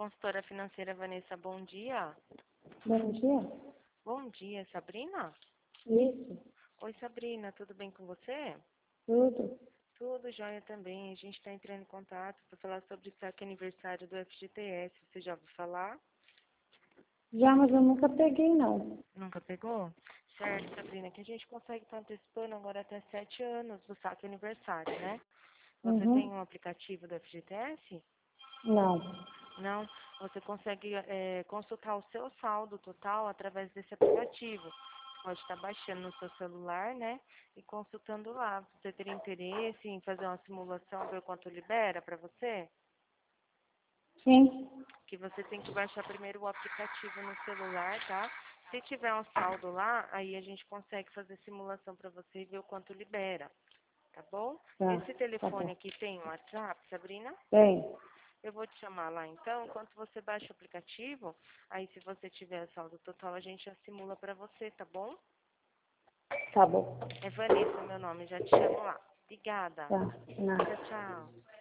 Consultora financeira Vanessa, bom dia. Bom dia. Bom dia, Sabrina? Isso, Oi, Sabrina, tudo bem com você? tudo. Tudo jóia também. A gente está entrando em contato para falar sobre o saque aniversário do FGTS. Você já ouviu falar? Já, mas eu nunca peguei, não. Nunca pegou? Certo, Sabrina, que a gente consegue estar antecipando agora até 7 anos do saque aniversário, né? Você tem Uhum. um aplicativo do FGTS? Não. Não, você consegue consultar o seu saldo total através desse aplicativo. Você pode estar baixando no seu celular, né? E consultando lá. Você teria interesse em fazer uma simulação, ver quanto libera para você? Sim. Que você tem que baixar primeiro o aplicativo no celular, tá? Se tiver um saldo lá, aí a gente consegue fazer simulação para você e ver o quanto libera, tá bom? Tá, Esse tá telefone bom. aqui tem um WhatsApp, Sabrina? Tem. Eu vou te chamar lá então, enquanto você baixa o aplicativo, aí se você tiver saldo total, a gente já simula pra você, tá bom? Tá bom. É Vanessa, meu nome, já te chamo lá. Obrigada. Tá. Nada. Tchau, tchau.